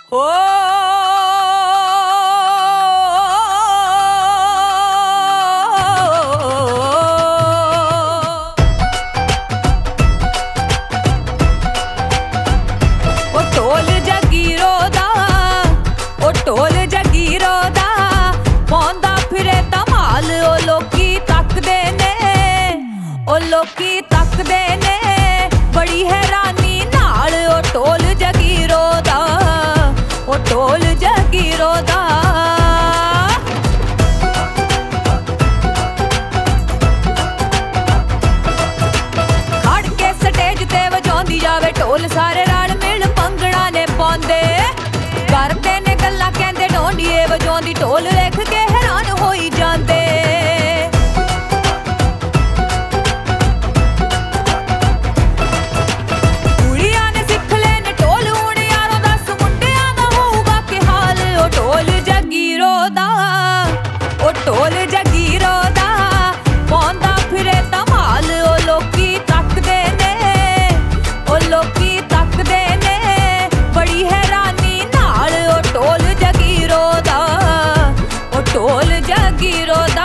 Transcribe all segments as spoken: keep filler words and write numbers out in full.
ਹੋ ਢੋਲ ਜਗੀਰੋ ਦਾ ਉਹ ਢੋਲ ਜਗੀਰੋ ਦਾ ਪਾਉਂਦਾ ਫਿਰੇ ਧਮਾਲ। ਉਹ ਲੋਕੀ ਤੱਕਦੇ ਨੇ ਉਹ ਲੋਕੀ ਤੱਕਦੇ ਨੇ ਬੜੀ ਹੈਰਾਨੀ ਨਾਲ। ਉਹ ਢੋਲ ਜਗੀਰੋ ਦਾ ਉਹ ਢੋਲ ਜਗੀਰੋ ਦਾ ਖੜ ਕੇ ਸਟੇਜ ਤੇ ਵਜਾਉਂਦੀ ਜਾਵੇ ਢੋਲ। ਸਾਰੇ ਰਲ ਮਿਲ ਭੰਗੜਾ ਨੇ ਪਾਉਂਦੇ ਕਰਦੇ ਨੇ ਗੱਲਾਂ ਕਹਿੰਦੇ ਢੋਂਡੀਏ ਵਜਾਉਂਦੀ ਢੋਲ ਵੇਖ ਕੇ ਹੈਰਾਨ ਹੋਈ ਜਾਂਦੇ। ਕੁੜੀਆਂ ਨੇ ਸਿੱਖ ਲਏ ਨੇ ਢੋਲ ਹੁਣ ਯਾਰੋ ਦਸ ਮੁੰਡਿਆਂ ਦਾ ਹੋਊਗਾ ਕਿ ਹਾਲ। ਉਹ ਢੋਲ ਜਗੀਰੋ ਦਾ ਉਹ ਢੋਲ ਜਗੀਰੋ ਦਾ ਪਾਉਂਦਾ ਫਿਰੇ ਧਮਾਲ। ਉਹ ਲੋਕੀ ਤੱਕਦੇ ਨੇ ਉਹ ਲੋਕੀ ਤੱਕਦੇ ਨੇ ਬੜੀ ਹੈਰਾਨੀ ਨਾਲ। ਉਹ ਢੋਲ ਜਗੀਰੋ ਦਾ ਉਹ ਢੋਲ ਜਗੀਰੋ ਦਾ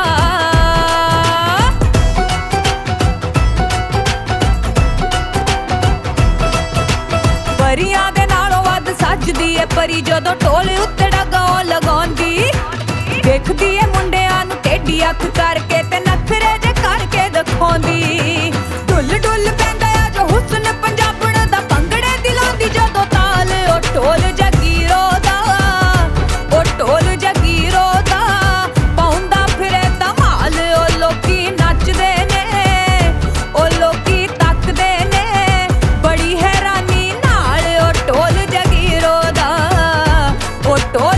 ਪਰੀਆਂ ਦੇ ਨਾਲੋਂ ਵੱਧ ਸੱਜਦੀ ਏ ਪਰੀ ਜਦੋਂ ਢੋਲ ਉੱਤੇ ਡਗਾ ਲਗਾਉਂਦੀ। ਦੇਖਦੀ ਏ ਮੁੰਡਿਆਂ ਨੂੰ ਟੇਢੀ ਅੱਖ ਕਰਕੇ ਤੇ ਨਖਰੇ ਜੇ ਕਰਕੇ ਦਿਖਾਉਂਦੀ। ਢੁੱਲ ਢੁੱਲ ਪੈਂਦਾ ਆ ਜੋ ਹੁਸਨ ਪੰਜਾਬਣ ਦਾ ਭੰਗੜੇ ਦੀ ਲਾਉਂਦੀ ਜਦੋਂ ਤਾਲ। ਉਹ ਢੋਲ ਜਗੀਰੋ ਦਾ ਉਹ ਢੋਲ ਜਗੀਰੋ ਦਾ ਪਾਉਂਦਾ ਫਿਰੇ ਧਮਾਲ। ਉਹ ਲੋਕੀ ਨੱਚਦੇ ਨੇ ਉਹ ਲੋਕੀ ਤੱਕਦੇ ਨੇ ਬੜੀ ਹੈਰਾਨੀ ਨਾਲ। ਉਹ ਢੋਲ ਜਗੀਰੋ ਦਾ ਉਹ ਢੋਲ